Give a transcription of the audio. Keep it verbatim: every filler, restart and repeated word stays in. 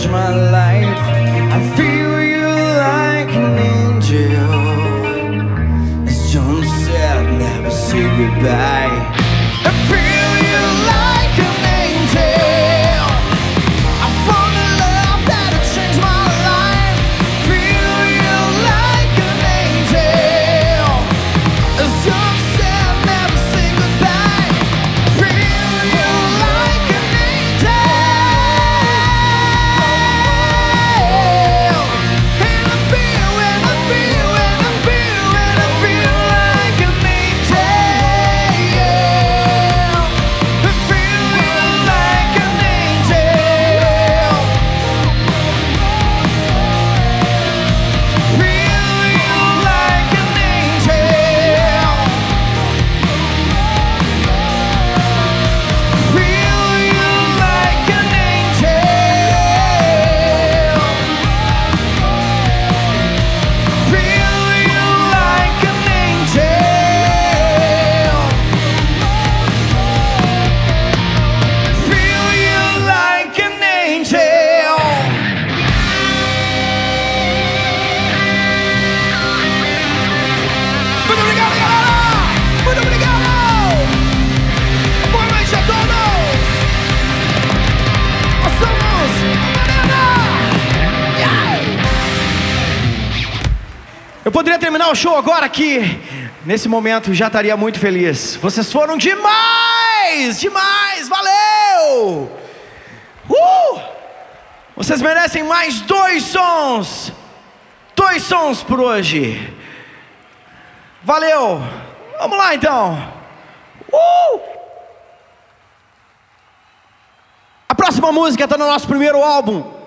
change my life. I feel you like an angel. As John said, never say goodbye. I feel you like an angel. I found a love that'll change my life. Feel you like an angel. As John said, never say goodbye. Feel you like an angel. And I feel, and I feel, and I feel, and I feel like an angel. I feel you like an angel. Feel you like an angel. Feel you like an angel. Feel you like an angel. Feel you like an angel. Muito obrigado, galera! Muito obrigado! Boa noite a todos! Nós somos a Marina! Yeah! Eu poderia terminar o show agora aqui. Nesse momento já estaria muito feliz. Vocês foram demais! Demais! Valeu! Uh! Vocês merecem mais dois sons. Dois sons por hoje. Valeu! Vamos lá então! Uh! A próxima música está no nosso primeiro álbum.